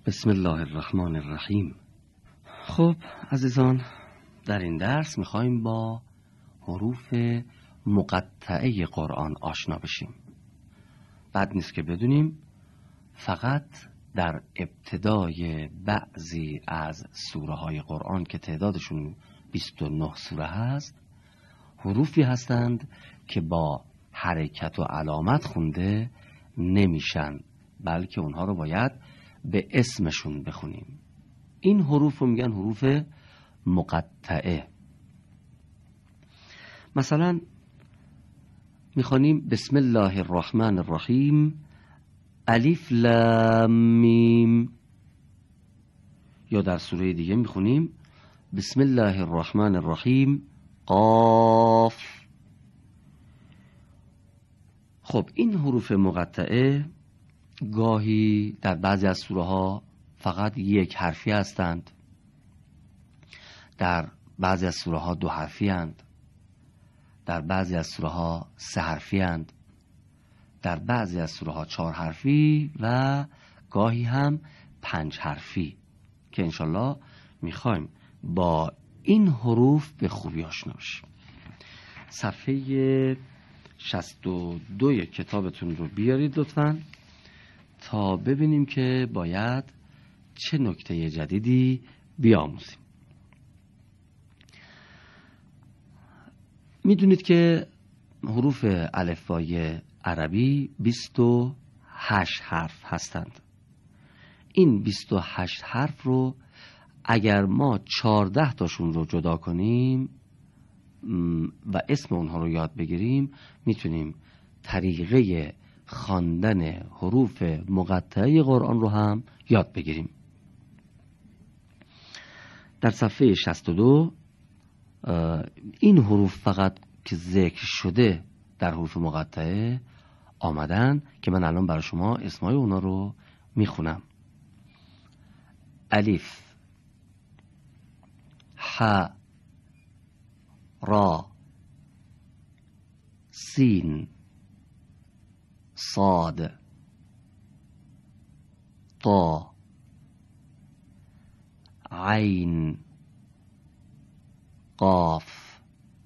بسم الله الرحمن الرحیم. خب عزیزان، در این درس میخوایم با حروف مقطعه قرآن آشنا بشیم. بد نیست که بدونیم فقط در ابتدای بعضی از سوره های قرآن که تعدادشون 29 سوره هست، حروفی هستند که با حرکت و علامت خونده نمیشن، بلکه اونها رو باید به اسمشون بخونیم. این حروف رو میگن حروف مقطعه. مثلا میخوانیم بسم الله الرحمن الرحیم الف لام میم، یا در سوره دیگه میخونیم بسم الله الرحمن الرحیم قاف. خب این حروف مقطعه گاهی در بعضی از سوره ها فقط یک حرفی هستند، در بعضی از سوره ها 2 حرفی هستند، در بعضی از سوره ها 3 حرفی هستند، در بعضی از سوره ها 4 حرفی و گاهی هم 5 حرفی که انشالله میخوایم با این حروف به خوبی آشنا بشیم. صفحه 62 کتابتون رو بیارید لطفاً تا ببینیم که باید چه نکته جدیدی بیاموزیم. میدونید که حروف الفبای عربی 28 حرف هستند. این 28 حرف رو اگر ما 14 تاشون رو جدا کنیم و اسم اونها رو یاد بگیریم، میتونیم طریقه خواندن حروف مقطعه قرآن رو هم یاد بگیریم. در صفحه 62 این حروف فقط که ذکر شده در حروف مقطعه آمدن که من الان برای شما اسمای اونا رو میخونم. الف، ح، را، سین، صاد، طا، عین، قاف،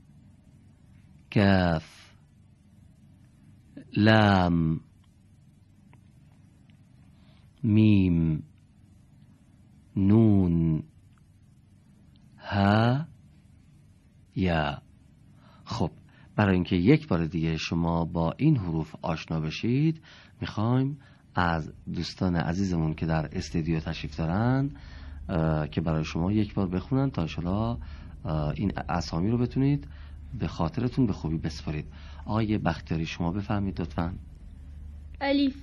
کاف، لام، میم، نون، ها، یا. خب برای اینکه یک بار دیگه شما با این حروف آشنا بشید، میخوایم از دوستان عزیزمون که در استودیو تشریف دارن که برای شما یک بار بخونن تا انشالله این اسامی رو بتونید به خاطرتون به خوبی بسپارید. آقای بختیاری شما بفهمید لطفاً. الف،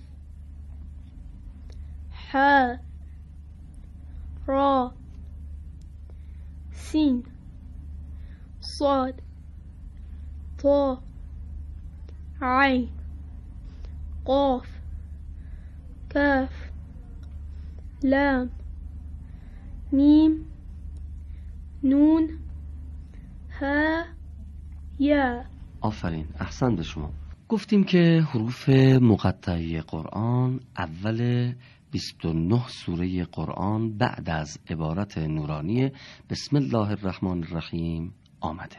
ح، را، سین، صاد، طا، عین، قاف، کاف، لام، میم، نون، ها، یا. آفرین، احسن به شما. گفتیم که حروف مقطعه قرآن اول 29 سوره قرآن بعد از عبارت نورانی بسم الله الرحمن الرحیم آمده.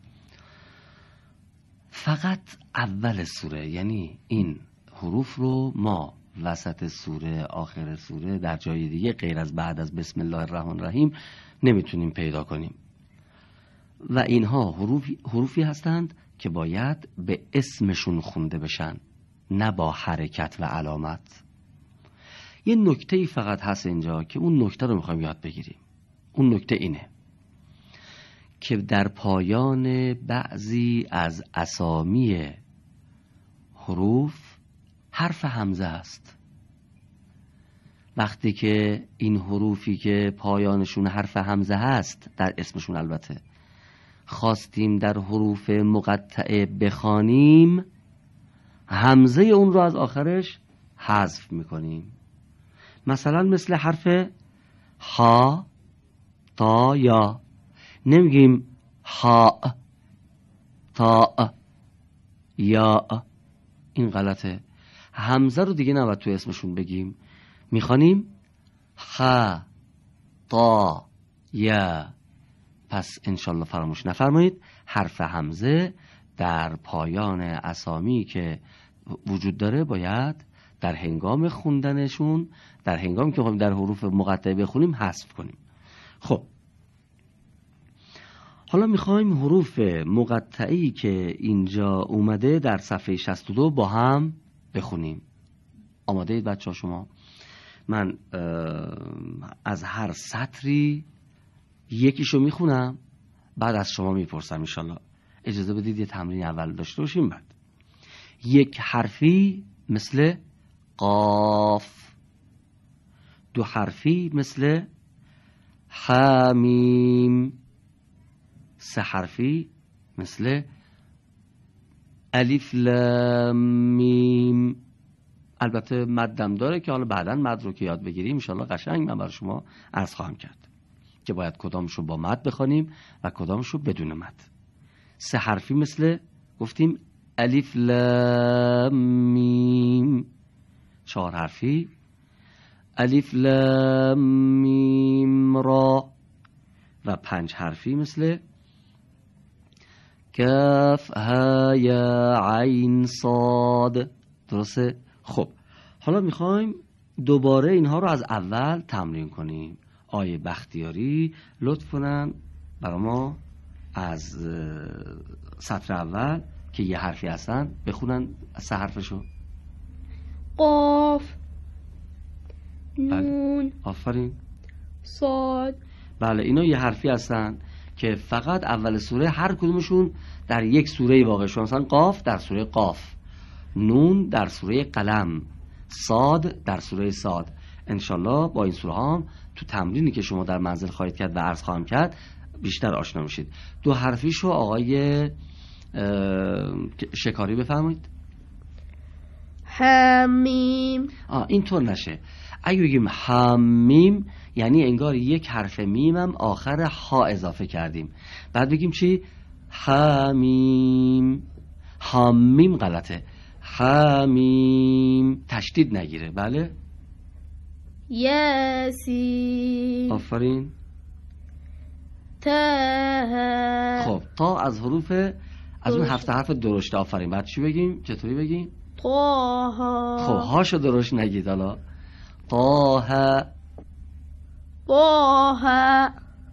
فقط اول سوره، یعنی این حروف رو ما وسط سوره، آخر سوره، در جای دیگه غیر از بعد از بسم الله الرحمن الرحیم نمیتونیم پیدا کنیم و اینها حروفی هستند که باید به اسمشون خونده بشن، نه با حرکت و علامت. یه نکته‌ای فقط هست اینجا که اون نکته رو میخوایم یاد بگیریم. اون نکته اینه که در پایان بعضی از اسامی حروف حرف همزه است. وقتی که این حروفی که پایانشون حرف همزه هست در اسمشون البته خواستیم در حروف مقطعه بخوانیم، همزه اون رو از آخرش حذف میکنیم. مثلا مثل حرف ها، تا، یا. نمیگیم ها، تا، یا. این غلطه. همزه رو دیگه نباید تو اسمشون بگیم. میخوانیم خ، طا، یا. پس انشالله فراموش نفرمایید حرف همزه در پایان اسامی که وجود داره باید در هنگام خوندنشون، در هنگامی که در حروف مقطعه بخونیم حذف کنیم. خب حالا میخوایم حروف مقطعی که اینجا اومده در صفحه 62 با هم بخونیم. آماده اید بچه ها شما؟ من از هر سطری یکیشو میخونم، بعد از شما میپرسم. انشالله اجازه بدید یه تمرین اول داشته باشیم. بعد یک حرفی مثل قاف، دو حرفی مثل حمیم، سه حرفی مثل الف لام میم. البته مدم داره که حالا بعداً مد رو که یاد بگیریم انشالله قشنگ من برای شما عرض خواهم کرد که باید کدامشو با مد بخونیم و کدامشو بدون مد. سه حرفی مثل گفتیم الف لام میم. چهار حرفی الف لام میم را. و پنج حرفی مثل کاف ها یا عین صاد. درسته؟ خب حالا میخوایم دوباره اینها رو از اول تمرین کنیم. آیه بختیاری لطف کنن برای ما از سطر اول که یه حرفی هستن بخونن سه حرفشو. قاف، نون، آفرین، صاد. بله اینا یه حرفی هستن که فقط اول سوره هر کدومشون در یک سوره واقع شدن. مثلا قاف در سوره قاف، نون در سوره قلم، صاد در سوره صاد. انشالله با این سوره هم تو تمرینی که شما در منزل خواهید کرد و عرض خواهم کرد بیشتر آشنا میشید. دو حرفیشو آقای شکاری بفرمایید. حمیم. اینطور نشه. اگه بگیم حمیم یعنی انگار یک حرف میمم آخر ها اضافه کردیم. بعد بگیم چی؟ حمیم. حمیم غلطه. حمیم تشدید نگیره. بله یاسین. آفرین. تا. خب تا از حروف از اون هفت حرف درشته. آفرین. بعد چی بگیم؟ چطوری بگیم؟ طه. خب هاشو درشت نگید. حالا طه، طه،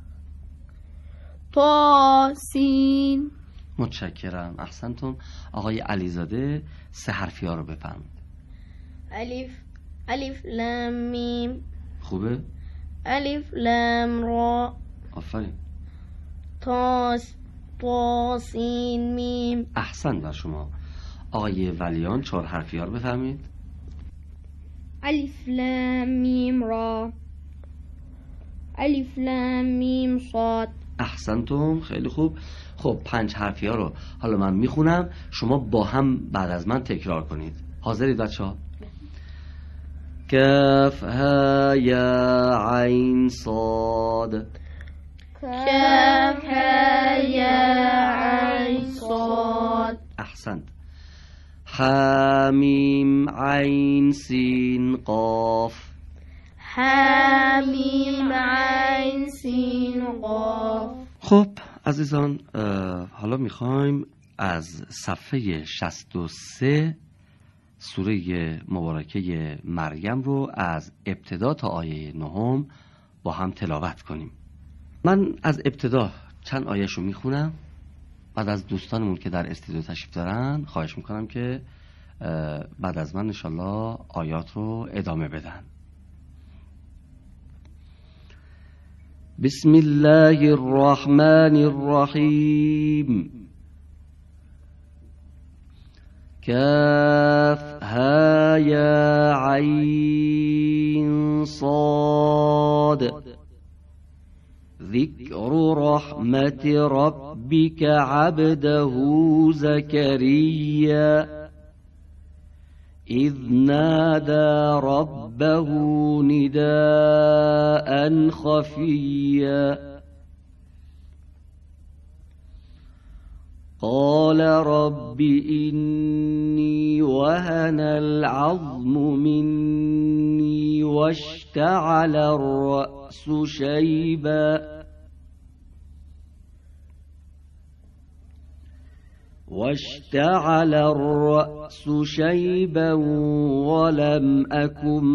طاسین. متشکرم، احسنتم. آقای علیزاده سه حرفی ها رو بفرمایید. الف لام میم. خوبه؟ الف لام را. آفرین. طاسین میم. احسن بر شما. آقای ولیان چهار حرفی ها رو بفرمایید. الف لام میم را. الف لام میم صاد. احسنتم، خیلی خوب. خب پنج حرفی ها رو حالا من میخونم، شما با هم بعد از من تکرار کنید. حاضرید بچه ها؟ کاف ها یا عین صاد. کاف ها یا عین صاد. احسنت. حمیم عین سین قاف. حمیم عین سین قاف. خب عزیزان حالا میخوایم از صفحه 63 سوره مبارکه مریم رو از ابتدا تا آیه 9 با هم تلاوت کنیم. من از ابتدا چند آیه‌شو میخونم، بعد از دوستانمون که در استودیو تشریف دارن خواهش میکنم که بعد از من انشالله آیات رو ادامه بدن. بسم الله الرحمن الرحیم. کاف ها یا عین صاد. ذکر رحمت ربک عبده زکریا إذ نادى ربه نداء خفيا قال رب إني وهن العظم مني واشتعل الرأس شيبا ولم أكن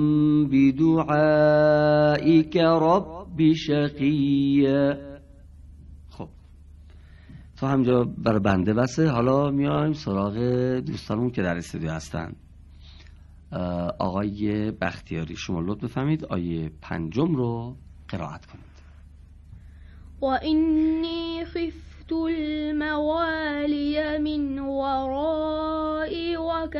بدعائك رب شقيا. خب تا همجا بر بنده بسه. حالا میایم سراغ دوستانمون که در استودیو هستن. آقای بختیاری شما لطف بفهمید آیه 5 رو قرائت کنید. و اینی خفت الموالی من ورائي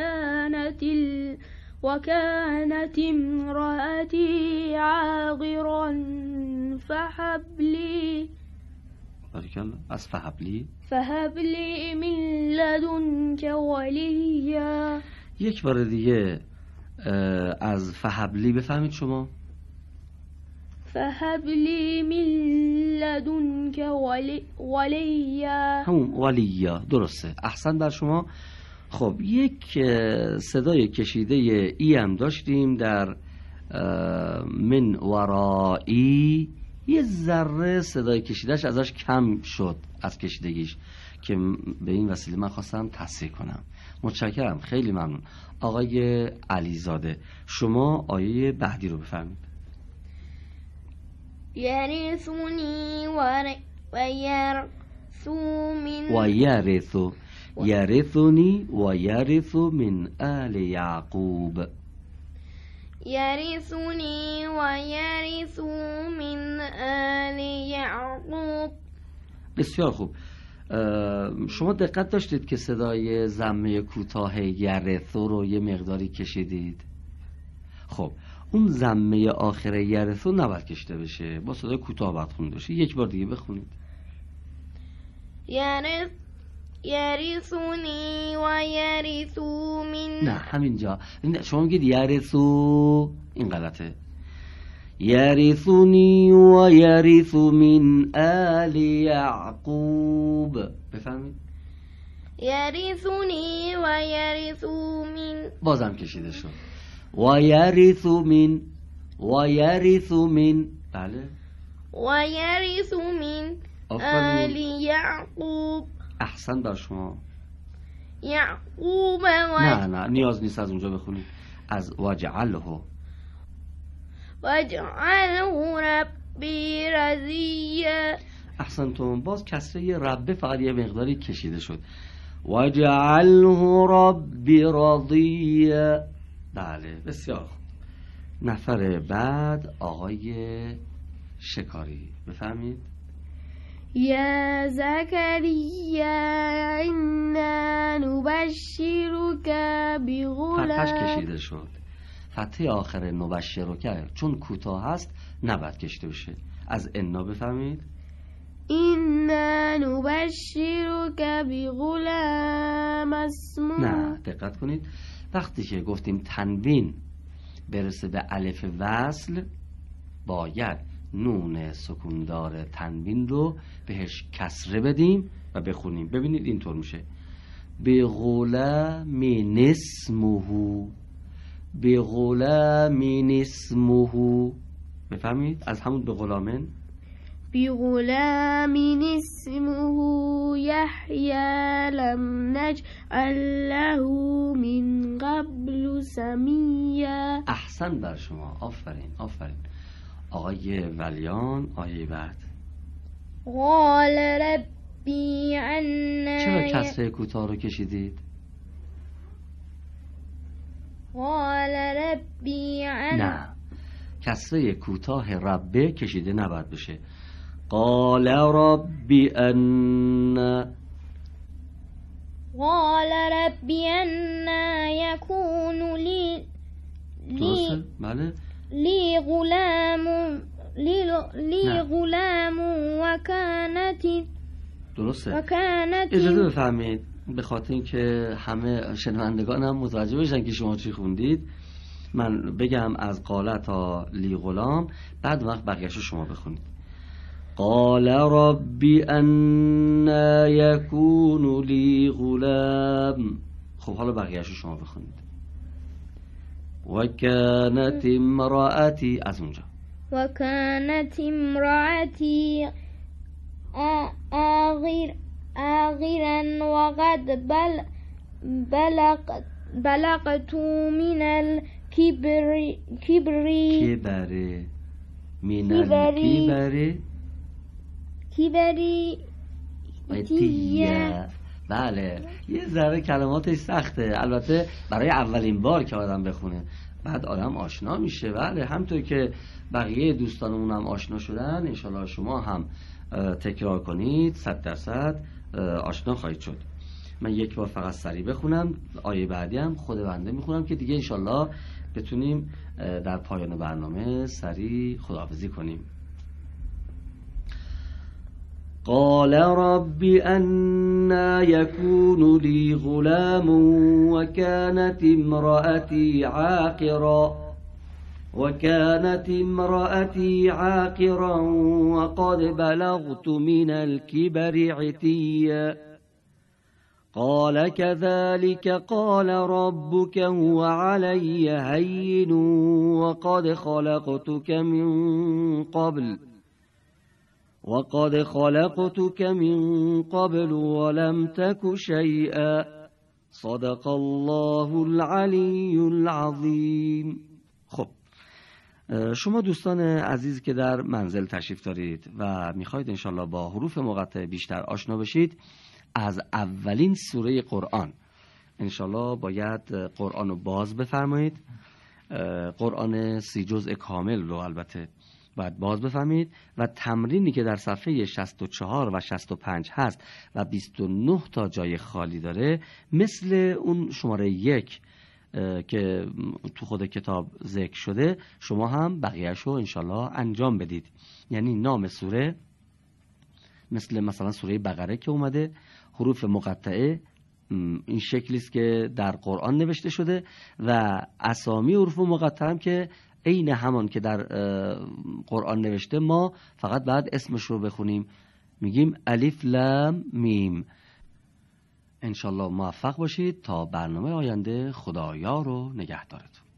وكانت امرأتي عاقرا فهب لي فهب لي من لدنك وليا. یک بار دیگه از فهب لی بفهمید شما. فهب لی من لدنک ولیا. همون ولیا درسته، احسن بر شما. خب یک صدای کشیده ای هم داشتیم در من ورایی، یه ذره صدای کشیدهش ازش کم شد از کشیدگیش که به این وسیله من خواستم تصحیح کنم. متشکرم، خیلی ممنون. آقای علیزاده شما آیه بعدی رو بفرمایید. یرثنی یرثنی و یرث من آل یعقوب. یرثنی و یرث من آل یعقوب. بسیار خوب. شما دقت داشتید که صدای ضمه کوتاه یرث رو یه مقداری کشیدید. خب اون ضمه آخر یرث نباید کشیده بشه، با صدای کوتاه باید خونده بشه. یک بار دیگه بخونید. یرثنی و یرث من. نه همینجا شما میگید یرثو، این غلطه. یرثنی و یرث من آل یعقوب. بفهمید. یرثنی و یرث من. بازم کشیده شد. و یرث من و یرث من. بله. و یرث من آل یعقوب. احسن بر شما. یعقوب نه نیاز نیست از اونجا بخونید، از وجعله ربی رضیه. احسنتون. باز کسره رب فقط یه مقداری کشیده شد. وجعله ربی رضیه. بله بسیار خوب. نفر بعد آقای شکاری بفهمید. یا زکریا انا نبشرک بغلام. فتحش کشیده شد. فتحه آخر نبشرک چون کوتاه هست نباید کشیده بشه. از انا بفهمید. انا نبشرک بغلام اسمه. نه دقت کنید، وقتی که گفتیم تنوین برسه به الف وصل باید نون سکوندار تنوین رو بهش کسره بدیم و بخونیم. ببینید اینطور میشه. به غلام اسمه. به غلام اسمه. بفهمید از همون به غلامن. به غلام اسمه یحیی لم نجعل له من قبل سمیا. احسن بر شما، آفرین آفرین. آقای ولیان آیه بعد. قال ربی عنا. چرا کسره کوتاه رو کشیدید؟ قال ربی عنا. نه کسره کوتاه ربه کشیده نباید بشه. قال ربی عنا. قال ربی عنا یکون لی. درسته؟ بله. لی غلام و کانت. درسته. و کانت. اجازه بفهمید به خاطر اینکه همه شنوندگانم متوجه بشن که شما چی خوندید، من بگم از قاله تا لی غلام، بعد وقت بقیه‌شو شما بخونید. قال رب أنا يكون لي غلام. خب حالا بقیه‌شو شما بخونید. و كانت امرأتی، از اونجا و كانت امرأتی آغرا وقد بلغت من الكبر عتیه. بله یه ذره کلماتش سخته، البته برای اولین بار که آدم بخونه بعد آدم آشنا میشه. بله همطور که بقیه دوستانمون هم آشنا شدن، انشالله شما هم تکرار کنید 100% آشنا خواهید شد. من یک بار فقط سریع بخونم، آیه بعدی هم خود بنده میخونم که دیگه انشالله بتونیم در پایان برنامه سریع خداحافظی کنیم. قال رب أنا يكون لي غلام وكانت امرأتي عاقرا وقد بلغت من الكبر عتيا. قال كذلك قال ربك هو علي هين وقد خلقتك من قبل ولم تك شيئا. صدق الله العلی العظیم. خب شما دوستان عزیز که در منزل تشریف دارید و میخواید انشالله با حروف مقطع بیشتر آشنا بشید، از اولین سوره قرآن انشالله باید قرآن رو باز بفرمایید. قرآن 30 جزء کامل رو البته باید باز بفهمید و تمرینی که در صفحه 64 و 65 هست و 29 تا جای خالی داره، مثل اون شماره 1 که تو خود کتاب ذکر شده، شما هم بقیه‌شو انشالله انجام بدید. یعنی نام سوره مثلا سوره بقره که اومده، حروف مقطعه این شکلی است که در قرآن نوشته شده و اسامی حروف مقطعه هم که عین همان که در قرآن نوشته، ما فقط بعد اسمش رو بخونیم، میگیم الف لام میم. انشالله موفق باشید. تا برنامه آینده، خدایار و نگهدارتون.